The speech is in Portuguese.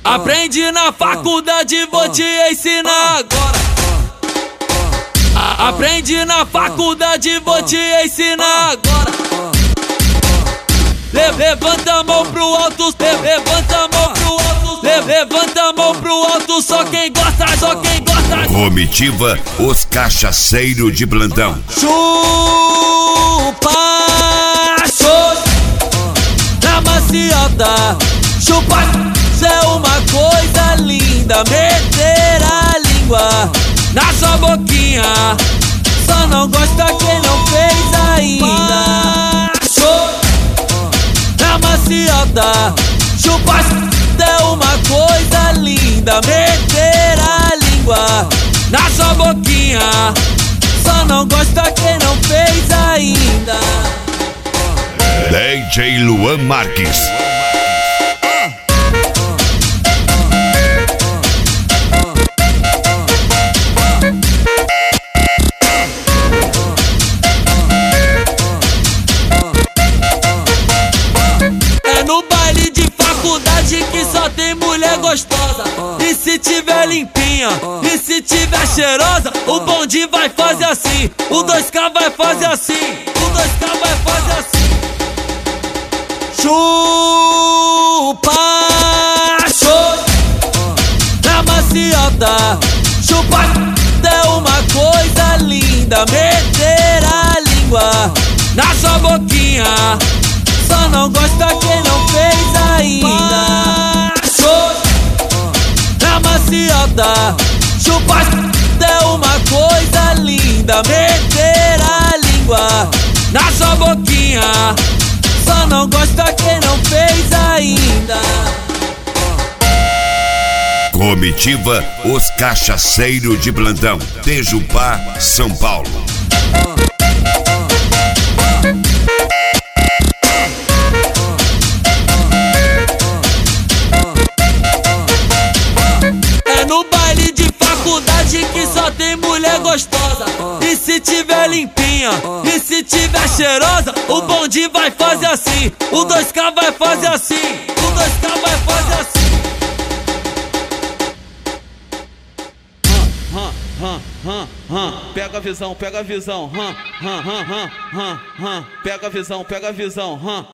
Aprende na faculdade, vou te ensinar agora. Aprende na faculdade, vou te ensinar agora. Levanta a mão pro alto, levanta a mão pro alto, levanta a mão pro alto, só quem gosta, só quem gosta. Comitiva Os Cachaceiros de Blandão. Chupa, na maciota. Chupa, isso é uma coisa linda. Meter a língua na sua boquinha, só não gosta quem não fez ainda. Na maciota, chupa, é uma coisa linda. Meter a língua na sua boquinha, só não gosta quem não fez ainda. DJ Luan Marques. No baile de faculdade que só tem mulher gostosa. E se tiver limpinha, e se tiver cheirosa, o bonde vai fazer assim, o 2K vai fazer assim, o 2K vai fazer assim. Chupa, na maciota. Chupa, é uma coisa linda. Meter a língua na sua boquinha, só não gosta quem não fez ainda. Na maciota, chupa, é uma coisa linda. Meter a língua na sua boquinha, só não gosta quem não fez ainda. Comitiva Os Cachaceiros de Blandão, Tejupá, São Paulo. No baile de faculdade que só tem mulher gostosa. E se tiver limpinha, e se tiver cheirosa, o bonde vai fazer assim, o 2K vai fazer assim, o 2K vai fazer assim. Pega a visão, pega a visão, pega a visão, pega a visão.